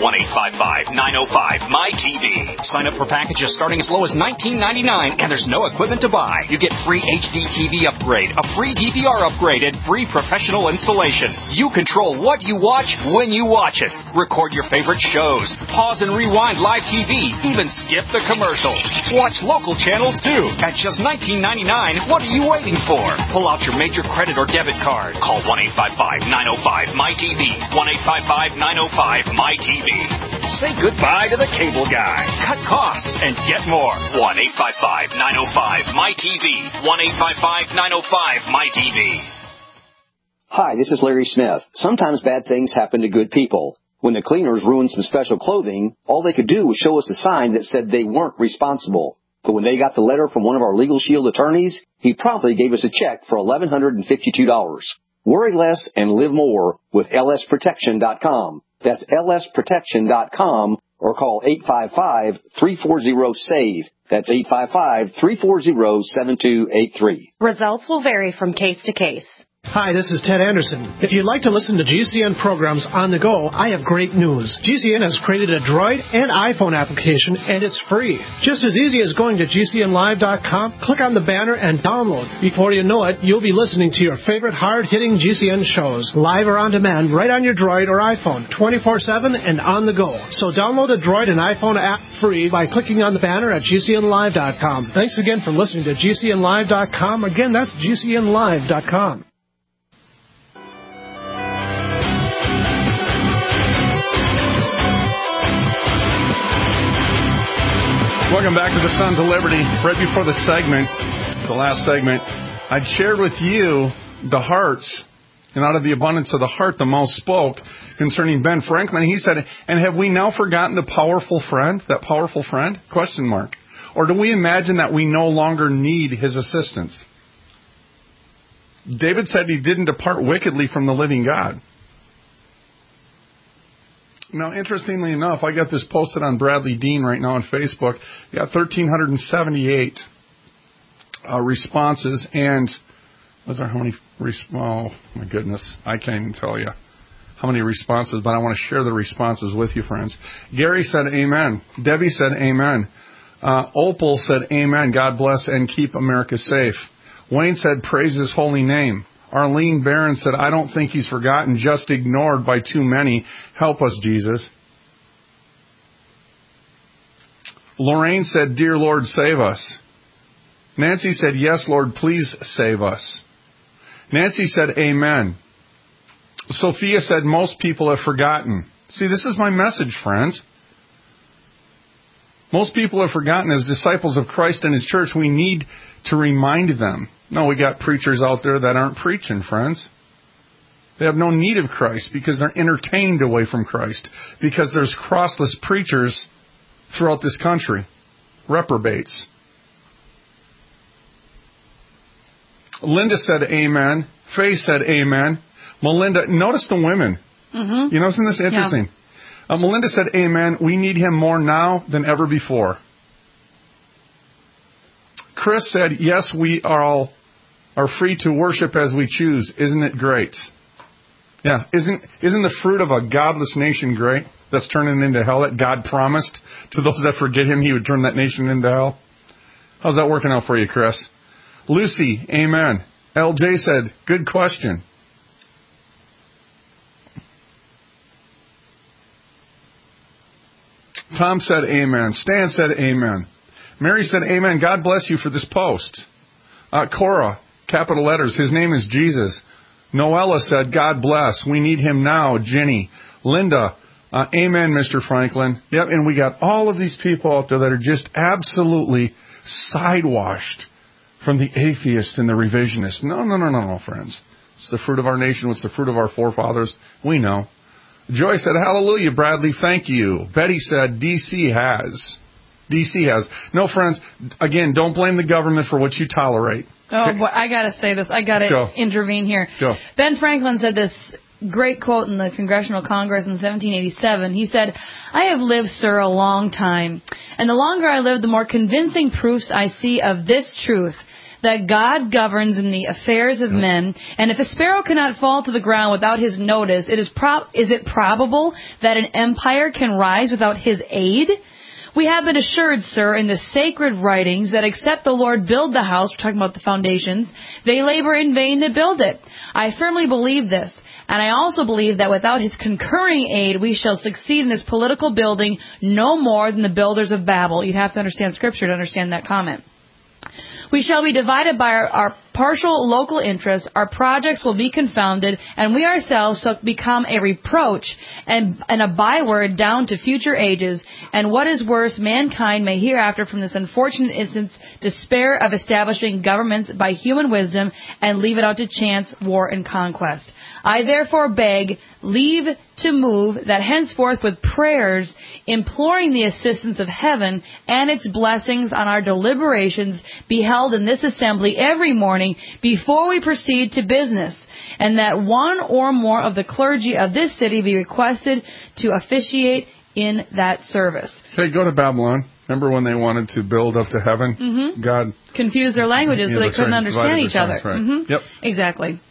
1-855-905-MY-TV. Sign up for packages starting as low as $19.99, and there's no equipment to buy. You get free HD TV upgrade, a free DVR upgrade, and free professional installation. You control what you watch when you watch it. Record your favorite shows, pause and rewind live TV, even skip the commercials. Watch local channels too. At just $19.99, what are you waiting for? Pull out your major credit or debit card. Call 1-855-905-MY-TV. 1-855-905-MY-TV. Say goodbye to the cable guy. Cut costs and get more. 1-855-905-MY-TV. 1-855-905-MY-TV. Hi, this is Larry Smith. Sometimes bad things happen to good people. When the cleaners ruined some special clothing, all they could do was show us a sign that said they weren't responsible. But when they got the letter from one of our Legal Shield attorneys, he promptly gave us a check for $1,152. Worry less and live more with lsprotection.com. That's lsprotection.com, or call 855-340-SAVE. That's 855-340-7283. Results will vary from case to case. Hi, this is Ted Anderson. If you'd like to listen to GCN programs on the go, I have great news. GCN has created a Droid and iPhone application, and it's free. Just as easy as going to GCNlive.com, click on the banner, and download. Before you know it, you'll be listening to your favorite hard-hitting GCN shows, live or on demand, right on your Droid or iPhone, 24/7 and on the go. So download the Droid and iPhone app free by clicking on the banner at GCNlive.com. Thanks again for listening to GCNlive.com. Again, that's GCNlive.com. Welcome back to the Sons of Liberty. Right before the last segment, I'd shared with you the hearts, and out of the abundance of the heart, the mouth spoke, concerning Ben Franklin. He said, and have we now forgotten the powerful friend, that powerful friend? Question mark. Or do we imagine that we no longer need his assistance? David said he didn't depart wickedly from the living God. Now, interestingly enough, I got this posted on Bradley Dean right now on Facebook. We got 1,378 responses, and was there how many? Oh my goodness, I can't even tell you how many responses. But I want to share the responses with you, friends. Gary said, "Amen." Debbie said, "Amen." Opal said, "Amen." God bless and keep America safe. Wayne said, "Praise His holy name." Arlene Barron said, "I don't think he's forgotten, just ignored by too many. Help us, Jesus." Lorraine said, "Dear Lord, save us." Nancy said, "Yes, Lord, please save us." Nancy said, "Amen." Sophia said, "Most people have forgotten." See, this is my message, friends. Most people have forgotten. As disciples of Christ and His church, we need to remind them. No, we got preachers out there that aren't preaching, friends. They have no need of Christ because they're entertained away from Christ. Because there's crossless preachers throughout this country. Reprobates. Linda said amen. Faye said amen. Melinda, notice the women. Mm-hmm. You know, isn't this interesting? Yeah. Melinda said amen. We need him more now than ever before. Chris said, yes, we are free to worship as we choose. Isn't it great? Yeah. Isn't the fruit of a godless nation great? That's turning into hell that God promised to those that forget him he would turn that nation into hell. How's that working out for you, Chris? Lucy, amen. LJ said, good question. Tom said amen. Stan said amen. Mary said amen. God bless you for this post. Cora, capital letters, his name is Jesus. Noella said, God bless. We need him now. Jenny. Linda, amen, Mr. Franklin. Yep, and we got all of these people out there that are just absolutely sidewashed from the atheist and the revisionist. No, friends. It's the fruit of our nation. It's the fruit of our forefathers. We know. Joy said, hallelujah, Bradley, thank you. Betty said, DC has. No, friends, again, don't blame the government for what you tolerate. Oh, boy, I got to say this. I got to intervene here. Go. Ben Franklin said this great quote in the Congressional Congress in 1787. He said, I have lived, sir, a long time, and the longer I live, the more convincing proofs I see of this truth, that God governs in the affairs of men, and if a sparrow cannot fall to the ground without his notice, is it probable that an empire can rise without his aid? We have been assured, sir, in the sacred writings that except the Lord build the house, we're talking about the foundations, they labor in vain that build it. I firmly believe this, and I also believe that without his concurring aid, we shall succeed in this political building no more than the builders of Babel. You'd have to understand Scripture to understand that comment. We shall be divided by our partial local interests, our projects will be confounded, and we ourselves shall become a reproach and a byword down to future ages. And what is worse, mankind may hereafter from this unfortunate instance despair of establishing governments by human wisdom and leave it out to chance, war, and conquest. I therefore beg leave to move that henceforth with prayers imploring the assistance of heaven and its blessings on our deliberations be held in this assembly every morning before we proceed to business, and that one or more of the clergy of this city be requested to officiate in that service. Okay, go to Babylon. Remember when they wanted to build up to heaven? Mm-hmm. God confused their languages so they couldn't understand each other. Right. Mm-hmm. Yep. Exactly.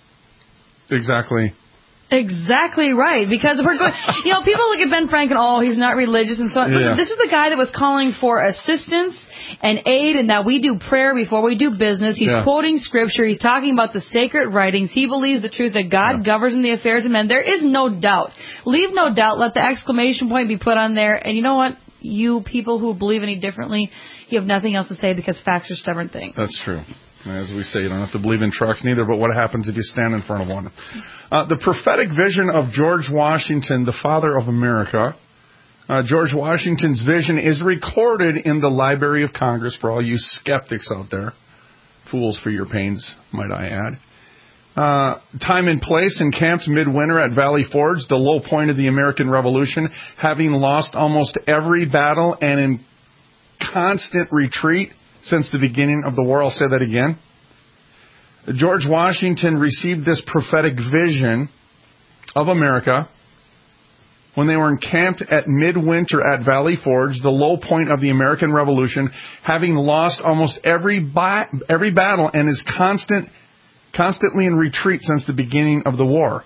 Exactly right. Because if we're going, people look at Ben Franklin, he's not religious and so on. Listen, this is the guy that was calling for assistance and aid, and that we do prayer before we do business. He's quoting Scripture. He's talking about the sacred writings. He believes the truth that God governs in the affairs of men. There is no doubt. Leave no doubt. Let the exclamation point be put on there. And you know what? You people who believe any differently, you have nothing else to say because facts are stubborn things. That's true. As we say, you don't have to believe in trucks neither, but what happens if you stand in front of one? The prophetic vision of George Washington, the father of America. George Washington's vision is recorded in the Library of Congress for all you skeptics out there. Fools for your pains, might I add. Time and place, encamped midwinter at Valley Forge, the low point of the American Revolution, having lost almost every battle and in constant retreat since the beginning of the war. I'll say that again. George Washington received this prophetic vision of America when they were encamped at midwinter at Valley Forge, the low point of the American Revolution, having lost almost every battle and is constantly in retreat since the beginning of the war.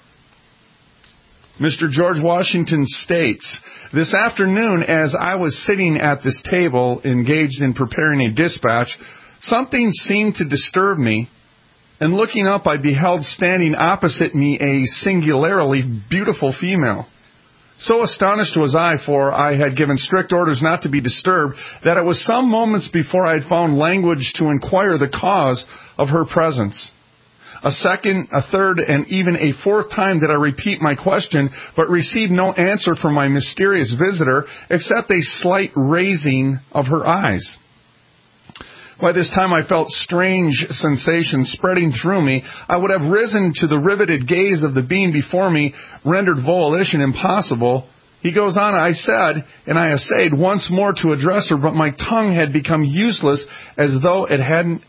Mr. George Washington states, this afternoon as I was sitting at this table engaged in preparing a dispatch, something seemed to disturb me, and looking up I beheld standing opposite me a singularly beautiful female. So astonished was I, for I had given strict orders not to be disturbed, that it was some moments before I had found language to inquire the cause of her presence. A second, a third, and even a fourth time did I repeat my question, but received no answer from my mysterious visitor, except a slight raising of her eyes. By this time I felt strange sensations spreading through me. I would have risen to the riveted gaze of the being before me, rendered volition impossible. He goes on, I said, and I essayed once more to address her, but my tongue had become useless, as though it had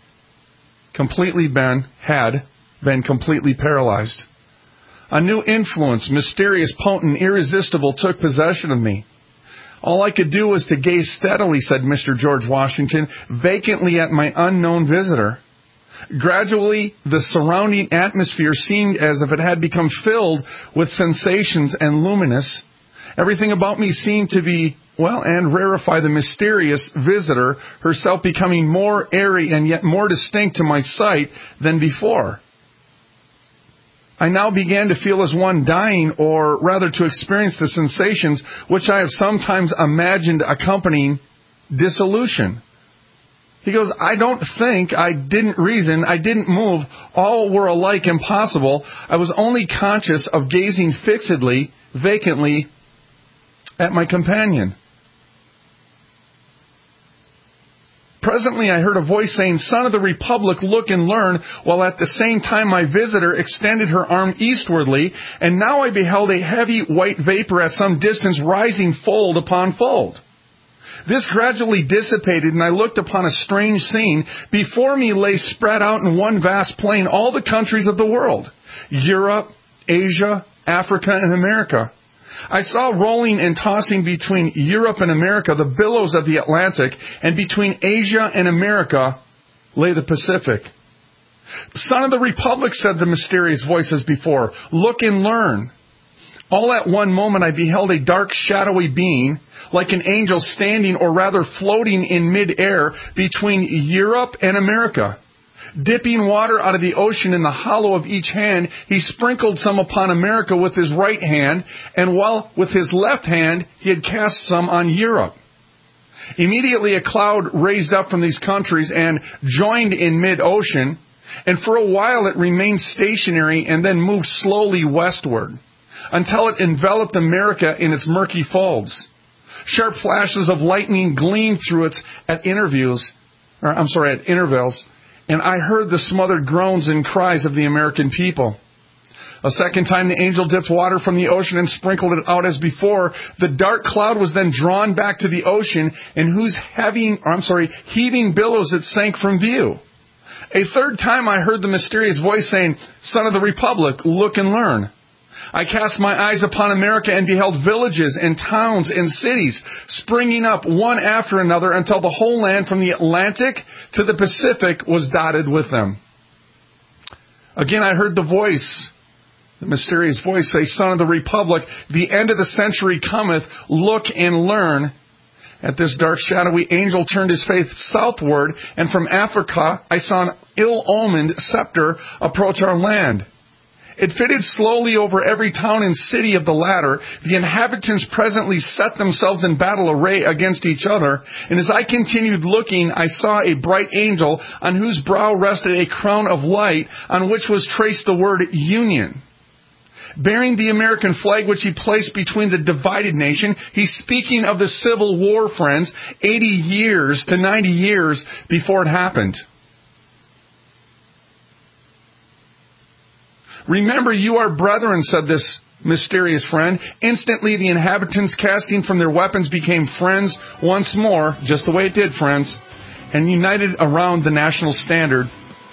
been completely paralyzed. A new influence, mysterious, potent, irresistible, took possession of me. All I could do was to gaze steadily, said Mr. George Washington, vacantly at my unknown visitor. Gradually, the surrounding atmosphere seemed as if it had become filled with sensations and luminous. Everything about me seemed to be, and rarefy the mysterious visitor, herself becoming more airy and yet more distinct to my sight than before. I now began to feel as one dying, or rather to experience the sensations which I have sometimes imagined accompanying dissolution. He goes, I don't think, I didn't reason, I didn't move, all were alike impossible. I was only conscious of gazing fixedly, vacantly, at my companion. Presently I heard a voice saying, Son of the Republic, look and learn, while at the same time my visitor extended her arm eastwardly, and now I beheld a heavy white vapor at some distance rising fold upon fold. This gradually dissipated, and I looked upon a strange scene. Before me lay spread out in one vast plain all the countries of the world, Europe, Asia, Africa, and America. I saw rolling and tossing between Europe and America the billows of the Atlantic, and between Asia and America lay the Pacific. Son of the Republic, said the mysterious voice as before, look and learn. All at one moment I beheld a dark, shadowy being, like an angel standing, or rather floating in mid-air between Europe and America. Dipping water out of the ocean in the hollow of each hand, he sprinkled some upon America with his right hand, and while with his left hand he had cast some on Europe. Immediately a cloud raised up from these countries and joined in mid-ocean, and for a while it remained stationary and then moved slowly westward, until it enveloped America in its murky folds. Sharp flashes of lightning gleamed through it at intervals, and I heard the smothered groans and cries of the American people. A second time the angel dipped water from the ocean and sprinkled it out as before. The dark cloud was then drawn back to the ocean, in whose heaving billows it sank from view. A third time I heard the mysterious voice saying, Son of the Republic, look and learn. I cast my eyes upon America and beheld villages and towns and cities springing up one after another until the whole land from the Atlantic to the Pacific was dotted with them. Again I heard the mysterious voice say, Son of the Republic, the end of the century cometh, look and learn. At this dark, shadowy angel turned his face southward, and from Africa I saw an ill-omened scepter approach our land. It fitted slowly over every town and city of the latter. The inhabitants presently set themselves in battle array against each other. And as I continued looking, I saw a bright angel on whose brow rested a crown of light, on which was traced the word Union. Bearing the American flag, which he placed between the divided nation, he's speaking of the Civil War, friends, 80 years to 90 years before it happened. Remember, you are brethren, said this mysterious friend. Instantly, the inhabitants, casting from their weapons, became friends once more, just the way it did, friends, and united around the national standard.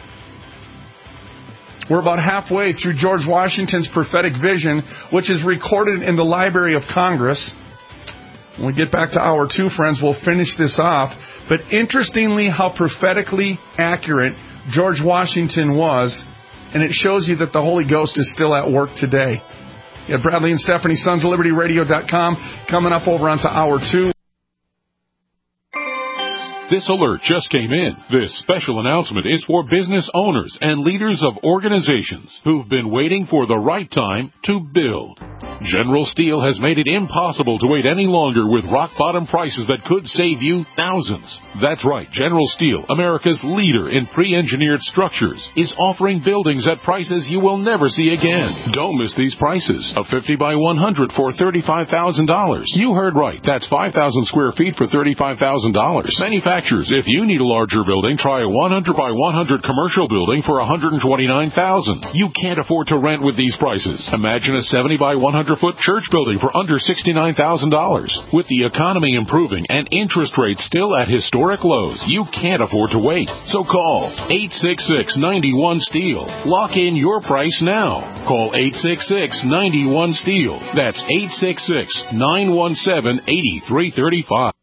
We're about halfway through George Washington's prophetic vision, which is recorded in the Library of Congress. When we get back to hour 2, friends, we'll finish this off. But interestingly, how prophetically accurate George Washington was. And it shows you that the Holy Ghost is still at work today. You have Bradley and Stephanie, sonsoflibertyradio.com, coming up over onto hour 2. This alert just came in. This special announcement is for business owners and leaders of organizations who've been waiting for the right time to build. General Steel has made it impossible to wait any longer with rock-bottom prices that could save you thousands. That's right, General Steel, America's leader in pre-engineered structures, is offering buildings at prices you will never see again. Don't miss these prices. A 50 by 100 for $35,000. You heard right. That's 5,000 square feet for $35,000. Manufactured manufacturers. If you need a larger building, try a 100 by 100 commercial building for $129,000. You can't afford to rent with these prices. Imagine a 70 by 100 foot church building for under $69,000. With the economy improving and interest rates still at historic lows, you can't afford to wait. So call 866-91-STEEL. Lock in your price now. Call 866-91-STEEL. That's 866-917-8335.